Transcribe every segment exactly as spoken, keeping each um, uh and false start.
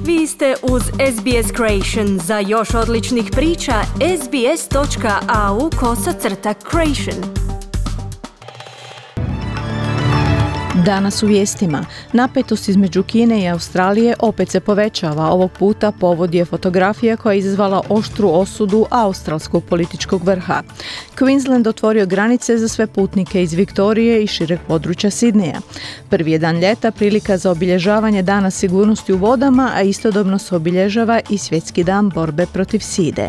Vi ste uz S B S Creation. Za još odličnih priča, sbs.au kosacrta creation. Danas u vijestima. Napetost između Kine i Australije opet se povećava. Ovog puta povod je fotografija koja je izazvala oštru osudu australskog političkog vrha. Queensland otvorio granice za sve putnike iz Viktorije i šireg područja Sidneja. Prvi je dan ljeta, prilika za obilježavanje Dana sigurnosti u vodama, a istodobno se obilježava i Svjetski dan borbe protiv side.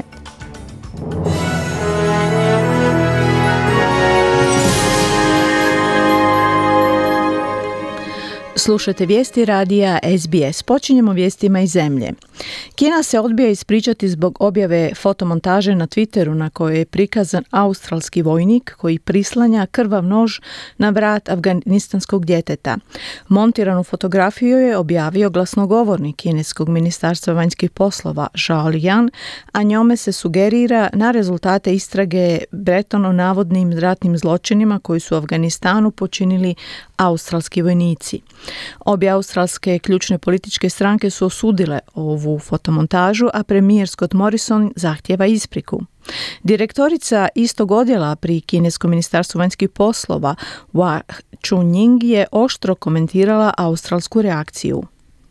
Slušajte vijesti radija S B S. Počinjemo vijestima iz zemlje. Kina se odbija ispričati zbog objave fotomontaže na Twitteru na kojoj je prikazan australski vojnik koji prislanja krvav nož na vrat afganistanskog djeteta. Montiranu fotografiju je objavio glasnogovornik kineskog ministarstva vanjskih poslova Zhao Liyan, a njome se sugerira na rezultate istrage Breton o navodnim ratnim zločinima koji su u Afganistanu počinili australski vojnici. Obje australske ključne političke stranke su osudile ovu fotomontažu, a premijer Scott Morrison zahtjeva ispriku. Direktorica istog odjela pri kineskom ministarstvu vanjskih poslova Hua Chunying je oštro komentirala australsku reakciju.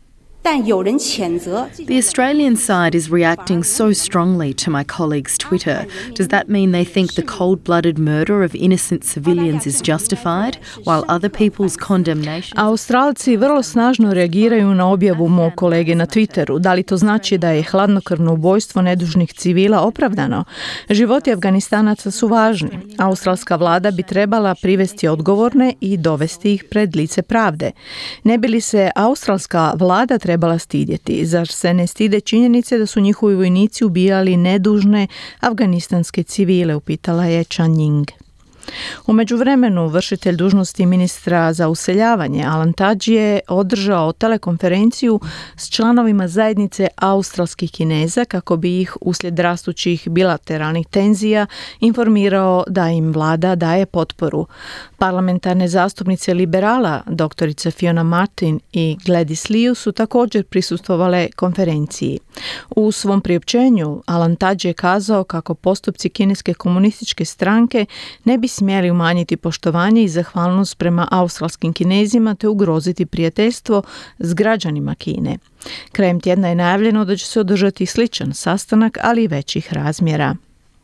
The Australian side is reacting so strongly to my colleague's Twitter. Does that mean they think the cold-blooded murder of innocent civilians is justified, while other people's condemnation... Australci vrlo snažno reagiraju na objavu mog kolege na Twitteru. Da li to znači da je hladnokrvno ubojstvo nedužnih civila opravdano? Životi Afganistanaca su važni. Australska vlada bi trebala privesti odgovorne i dovesti ih pred lice pravde. Ne bi li se australska vlada trebala trebala stidjeti. Zar se ne stide činjenice da su njihovi vojnici ubijali nedužne afganistanske civile, upitala je Chunying. U međuvremenu vršitelj dužnosti ministra za useljavanje Alan Tudge je održao telekonferenciju s članovima zajednice australskih Kineza kako bi ih uslijed rastućih bilateralnih tenzija informirao da im vlada daje potporu. Parlamentarne zastupnice liberala, doktorica Fiona Martin i Gladys Liu, su također prisustvovale konferenciji. U svom priopćenju Alan Tudge je kazao kako postupci kineske komunističke stranke ne bi smjeli umanjiti poštovanje i zahvalnost prema australskim Kinezima te ugroziti prijateljstvo s građanima Kine. Krajem tjedna je najavljeno da će se održati sličan sastanak, ali i većih razmjera.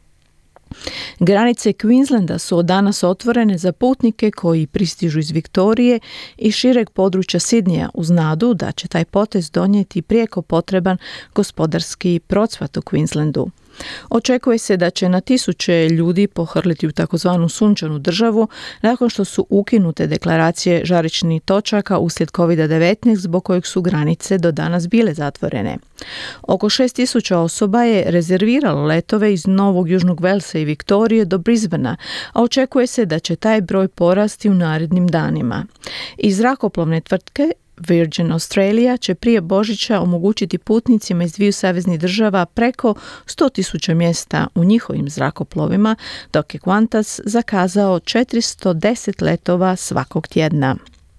Granice Queenslanda su od danas otvorene za putnike koji pristižu iz Viktorije i šireg područja Sidneja uz nadu da će taj potez donijeti prijeko potreban gospodarski procvat u Queenslandu. Očekuje se da će na tisuće ljudi pohrliti u takozvanu sunčanu državu nakon što su ukinute deklaracije žarišnih točaka uslijed covid devetnaest zbog kojeg su granice do danas bile zatvorene. Oko šest tisuća osoba je rezerviralo letove iz Novog Južnog Velsa i Viktorije do Brisbanea, a očekuje se da će taj broj porasti u narednim danima. Iz zrakoplovne tvrtke Virgin Australia će prije Božića omogućiti putnicima iz dviju saveznih država preko sto tisuća mjesta u njihovim zrakoplovima, dok je Qantas zakazao četiristo deset letova svakog tjedna.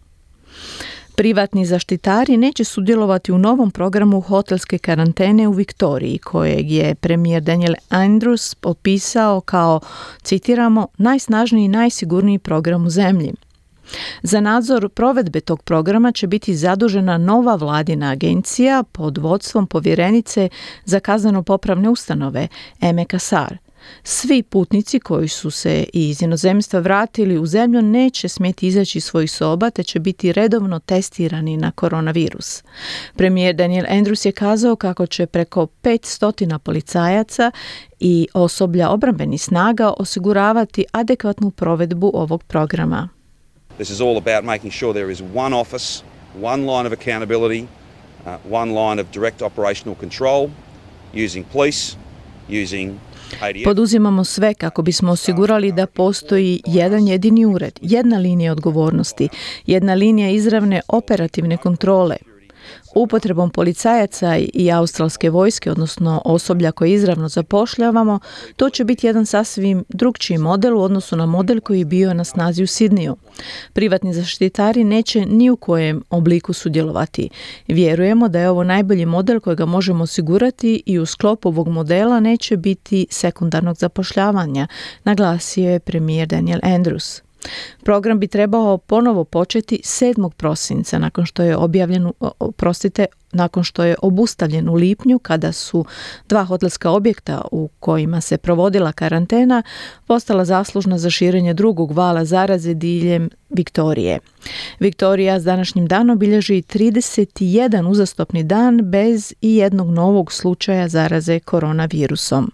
Privatni zaštitari neće sudjelovati u novom programu hotelske karantene u Viktoriji, kojeg je premijer Daniel Andrews opisao kao, citiramo, najsnažniji i najsigurniji program u zemlji. Za nadzor provedbe tog programa će biti zadužena nova vladina agencija pod vodstvom povjerenice za kazneno-popravne ustanove Eme Kasar. Svi putnici koji su se iz inozemstva vratili u zemlju neće smjeti izaći iz svojih soba te će biti redovno testirani na koronavirus. Premijer Daniel Andrews je kazao kako će preko petsto policajaca i osoblja obrambenih snaga osiguravati adekvatnu provedbu ovog programa. This is all about making sure there is one office, one line of accountability, uh, one line of direct operational control, using police, using A D F. Poduzimamo sve kako bismo osigurali da postoji jedan jedini ured, jedna linija odgovornosti, jedna linija izravne operativne kontrole. Upotrebom policajaca i australske vojske, odnosno osoblja koje izravno zapošljavamo, to će biti jedan sasvim drugčiji model u odnosu na model koji je bio na snazi u Sidniju. Privatni zaštitari neće ni u kojem obliku sudjelovati. Vjerujemo da je ovo najbolji model kojega možemo osigurati i u sklopu ovog modela neće biti sekundarnog zapošljavanja, naglasio je premijer Daniel Andrews. Program bi trebao ponovo početi sedmog prosinca nakon što je objavljen, prostite, nakon što je obustavljen u lipnju kada su dva hotelska objekta u kojima se provodila karantena postala zaslužna za širenje drugog vala zaraze diljem Viktorije. Viktorija s današnjim danom bilježi trideset jedan uzastopni dan bez i jednog novog slučaja zaraze koronavirusom.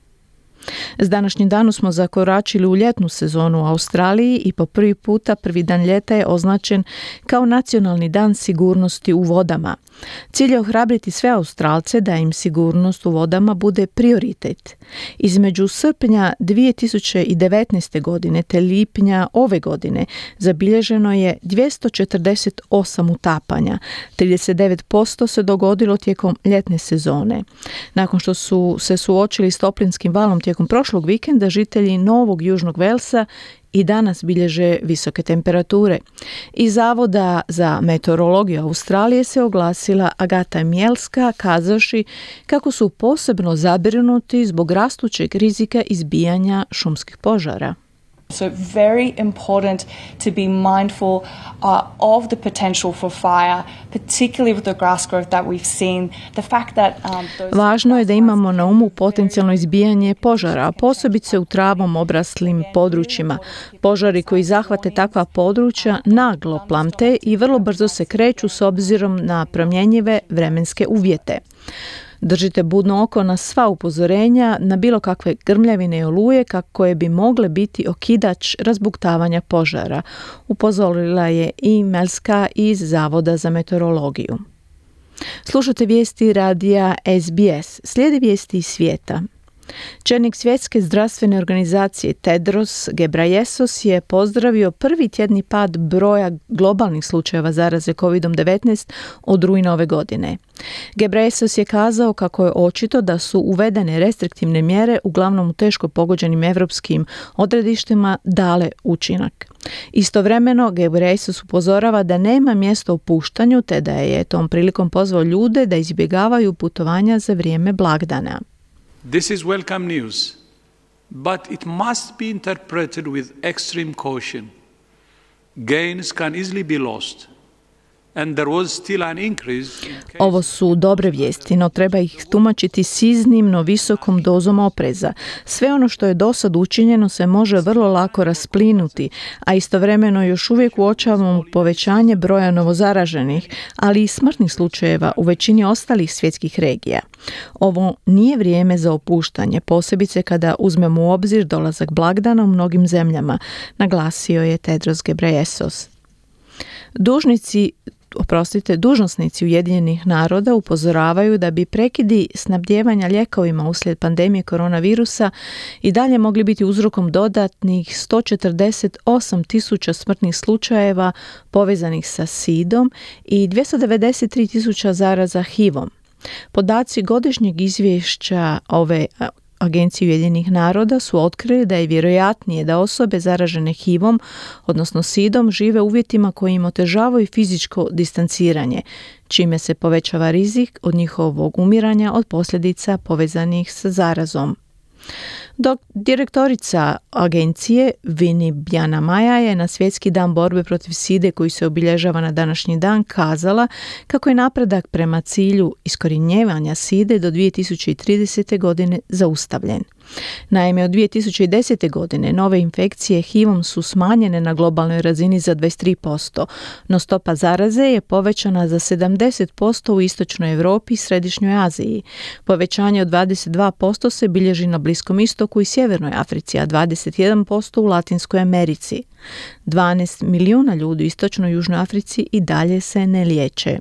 S današnjim danom smo zakoračili u ljetnu sezonu u Australiji i po prvi puta prvi dan ljeta je označen kao nacionalni dan sigurnosti u vodama. Cilj je ohrabriti sve Australce da im sigurnost u vodama bude prioritet. Između srpnja dvije tisuće devetnaeste. godine te lipnja ove godine zabilježeno je dvjesto četrdeset osam utapanja. trideset devet posto se dogodilo tijekom ljetne sezone. Nakon što su se suočili s toplinskim valom tijekom prošlog vikenda, žitelji Novog Južnog Velsa i danas bilježe visoke temperature. Iz Zavoda za meteorologiju Australije se oglasila Agata Mjelska kazavši kako su posebno zabrinuti zbog rastućeg rizika izbijanja šumskih požara. So very important to be mindful uh, of the potential for fire, particularly with the grass growth that we've seen. The fact that um, those Važno je da imamo na umu potencijalno izbijanje požara, a posebice u travom obraslim područjima. Požari koji zahvate takva područja naglo plamte i vrlo brzo se kreću s obzirom na promjenjive vremenske uvjete. Držite budno oko na sva upozorenja na bilo kakve grmljavine i oluje kako bi mogle biti okidač razbuktavanja požara, upozorila je i Melska iz Zavoda za meteorologiju. Slušate vijesti radija S B S. Slijede vijesti iz svijeta. Čelnik svjetske zdravstvene organizacije Tedros Ghebreyesus je pozdravio prvi tjedni pad broja globalnih slučajeva zaraze kovid devetnaest od rujna ove godine. Ghebreyesus je kazao kako je očito da su uvedene restriktivne mjere uglavnom u teško pogođenim evropskim odredištima dale učinak. Istovremeno Ghebreyesus upozorava da nema mjesta opuštanju te da je tom prilikom pozvao ljude da izbjegavaju putovanja za vrijeme blagdana. This is welcome news, but it must be interpreted with extreme caution. Gains can easily be lost. And there was still an increase in cases. Ovo su dobre vijesti, no treba ih tumačiti s iznimno visokom dozom opreza. Sve ono što je do sad učinjeno se može vrlo lako rasplinuti, a istovremeno još uvijek uočavamo povećanje broja novozaraženih, ali i smrtnih slučajeva u većini ostalih svjetskih regija. Ovo nije vrijeme za opuštanje, posebice kada uzmemo u obzir dolazak blagdana u mnogim zemljama, naglasio je Tedros Ghebreyesus. Dužnici Oprostite, dužnosnici Ujedinjenih naroda upozoravaju da bi prekidi snabdijevanja lijekovima uslijed pandemije koronavirusa i dalje mogli biti uzrokom dodatnih sto četrdeset osam tisuća smrtnih slučajeva povezanih sa sidom i dvjesto devedeset tri tisuća zaraza H I V-om. Podaci godišnjeg izvješća ove Agencije Ujedinjenih naroda su otkrili da je vjerojatnije da osobe zaražene H I V-om, odnosno sidom, žive u uvjetima koji im otežavaju fizičko distanciranje, čime se povećava rizik od njihovog umiranja od posljedica povezanih sa zarazom. Dok direktorica agencije Vini Bjanamaja je na Svjetski dan borbe protiv side koji se obilježava na današnji dan kazala kako je napredak prema cilju iskorjenjivanja side do dvije tisuće tridesete. godine zaustavljen. Naime, od dvije tisuće desete. godine nove infekcije H I V-om su smanjene na globalnoj razini za dvadeset tri posto, no stopa zaraze je povećana za sedamdeset posto u Istočnoj Europi i Središnjoj Aziji. Povećanje od dvadeset dva posto se bilježi na Bliskom istoku i Sjevernoj Africi, a dvadeset jedan posto u Latinskoj Americi. dvanaest milijuna ljudi u Istočnoj Južnoj Africi i dalje se ne liječe.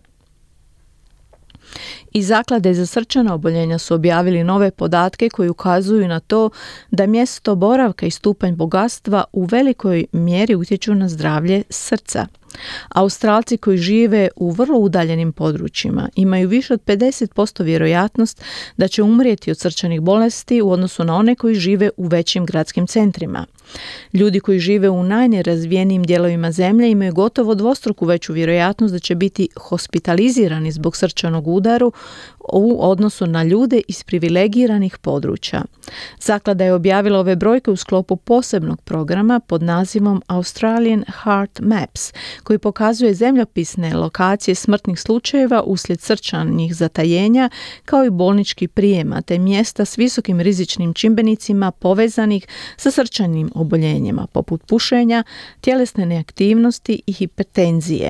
I zaklade za srčana oboljenja su objavili nove podatke koji ukazuju na to da mjesto boravka i stupanj bogatstva u velikoj mjeri utječu na zdravlje srca. Australci koji žive u vrlo udaljenim područjima imaju više od pedeset posto vjerojatnost da će umrijeti od srčanih bolesti u odnosu na one koji žive u većim gradskim centrima. Ljudi koji žive u najnerazvijenijim dijelovima zemlje imaju gotovo dvostruku veću vjerojatnost da će biti hospitalizirani zbog srčanog udara u odnosu na ljude iz privilegiranih područja. Zaklada je objavila ove brojke u sklopu posebnog programa pod nazivom Australian Heart Maps, koji pokazuje zemljopisne lokacije smrtnih slučajeva uslijed srčanih zatajenja kao i bolničkih prijema te mjesta s visokim rizičnim čimbenicima povezanih sa srčanim oboljenjima poput pušenja, tjelesne neaktivnosti i hipertenzije.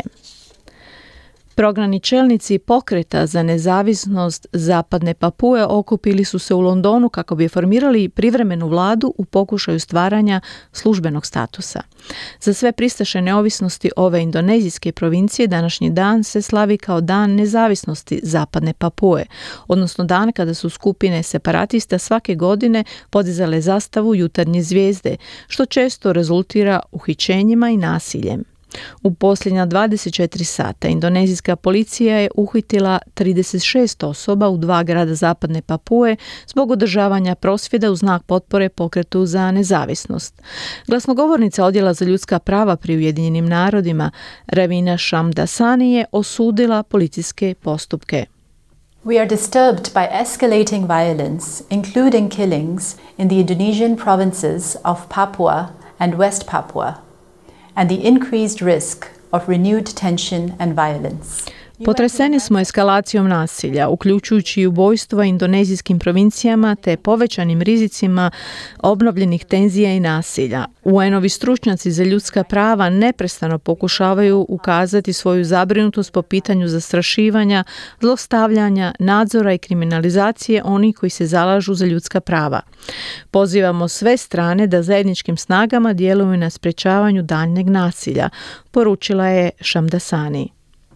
Prognani čelnici pokreta za nezavisnost Zapadne Papue okupili su se u Londonu kako bi formirali privremenu vladu u pokušaju stvaranja službenog statusa. Za sve pristaše neovisnosti ove indonezijske provincije današnji dan se slavi kao dan nezavisnosti Zapadne Papue, odnosno dan kada su skupine separatista svake godine podizale zastavu jutarnje zvijezde, što često rezultira uhićenjima i nasiljem. U posljednja dvadeset četiri sata indonezijska policija je uhitila trideset šest osoba u dva grada Zapadne Papue zbog održavanja prosvjeda u znak potpore pokretu za nezavisnost. Glasnogovornica Odjela za ljudska prava pri Ujedinjenim narodima, Ravina Shamdasani, je osudila policijske postupke. We are disturbed by escalating violence, including killings, in the Indonesian provinces of Papua and West Papua, and the increased risk of renewed tension and violence. Potreseni smo eskalacijom nasilja, uključujući i ubojstva indonezijskim provincijama te povećanim rizicima obnovljenih tenzija i nasilja. U en-ovi stručnjaci za ljudska prava neprestano pokušavaju ukazati svoju zabrinutost po pitanju zastrašivanja, zlostavljanja, nadzora i kriminalizacije onih koji se zalažu za ljudska prava. Pozivamo sve strane da zajedničkim snagama djeluju na sprečavanju daljnjeg nasilja, poručila je Shamdasani.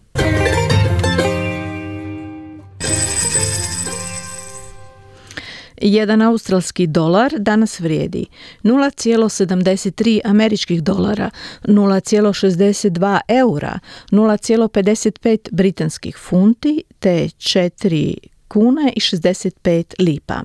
Jedan australski dolar danas vrijedi nula zarez sedamdeset tri američkih dolara, nula zarez šezdeset dva eura, nula zarez pedeset pet britanskih funti te četiri kune i šezdeset pet lipa.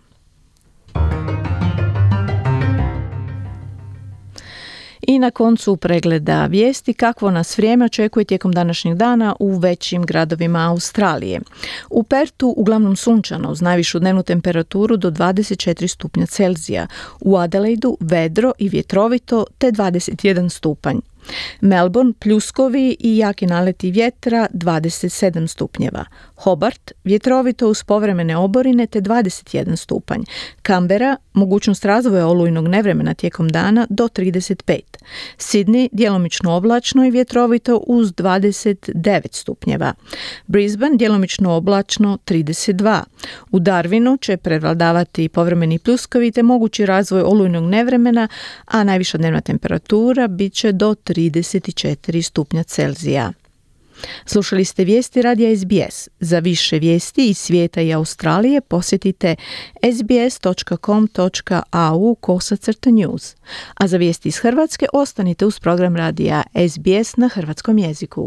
I na koncu pregleda vijesti kakvo nas vrijeme očekuje tijekom današnjeg dana u većim gradovima Australije. U Pertu uglavnom sunčano uz najvišu dnevnu temperaturu do dvadeset četiri stupnja Celzija, u Adelaidu vedro i vjetrovito te dvadeset jedan stupanj. Melbourne pljuskovi i jaki naleti vjetra dvadeset sedam stupnjeva. Hobart vjetrovito uz povremene oborine te dvadeset jedan stupanj. Canberra mogućnost razvoja olujnog nevremena tijekom dana do trideset pet. Sydney djelomično oblačno i vjetrovito uz dvadeset devet stupnjeva. Brisbane djelomično oblačno trideset dva. U Darwinu će prevladavati povremeni pljuskovi te mogući razvoj olujnog nevremena, a najviša dnevna temperatura bit će do trideset četiri stupnja Celzija. Slušali ste vijesti radija es be es. Za više vijesti iz svijeta i Australije posjetite es be es točka com točka a u kosacrta news. A za vijesti iz Hrvatske ostanite uz program radija es be es na hrvatskom jeziku.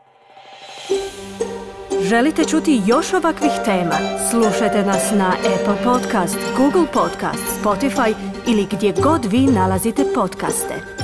Želite čuti još ovakvih tema? Slušajte nas na Apple Podcast, Google Podcast, Spotify ili gdje god vi nalazite podcaste.